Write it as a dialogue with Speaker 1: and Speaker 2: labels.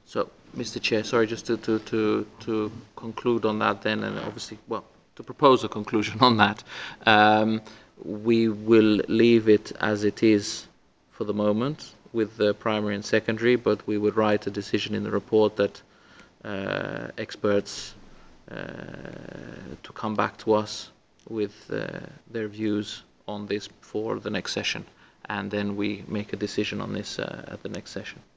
Speaker 1: So, Mr. Chair, sorry, just to conclude on that then, and obviously, well, to propose a conclusion on that, we will leave it as it is for the moment with the primary and secondary, but we would write a decision in the report that experts to come back to us with their views on this for the next session, and then we make a decision on this at the next session.